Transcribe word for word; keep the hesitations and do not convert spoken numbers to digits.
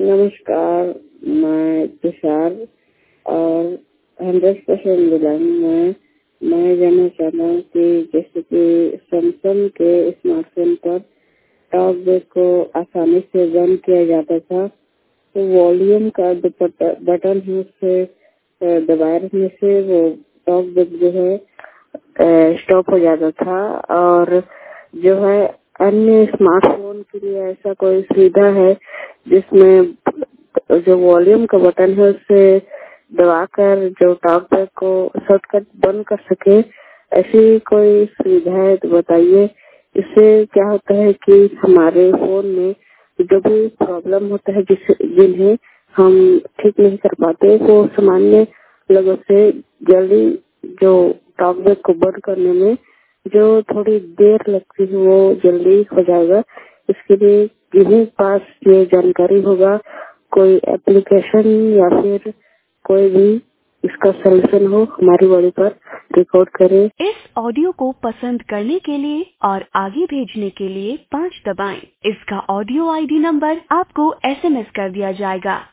नमस्कार, मैं तुषार और हंड्रेड परसेंट बिलोंग में मैं जानना चाहता हूँ कि जैसे कि सैमसंग के स्मार्टफोन पर टॉक बैक को आसानी से बंद किया जाता था, तो वॉल्यूम का जो बटन है उससे दबाए रखने से वो टॉक बैक जो है स्टॉप हो जाता था। और जो है अन्य स्मार्टफोन के लिए ऐसा कोई सुविधा है जिसमें जो वॉल्यूम का बटन है उससे दबाकर जो टॉक बैक को शॉर्टकट बंद कर सके, ऐसी कोई सुविधा है तो बताइए। इससे क्या होता है कि हमारे फोन में जो भी प्रॉब्लम होता है जिस जिन्हें हम ठीक नहीं कर पाते, वो सामान्य लोगों से जल्दी जो टॉक बैक को बंद करने में जो थोड़ी देर लगती है वो जल्दी हो जाएगा। इसके लिए जिन्हें पास ये जानकारी होगा, कोई एप्लीकेशन या फिर कोई भी इसका सलूशन हो, हमारी बॉडी पर रिकॉर्ड करे। इस ऑडियो को पसंद करने के लिए और आगे भेजने के लिए पाँच दबाएं। इसका ऑडियो आईडी नंबर आपको एसएमएस कर दिया जाएगा।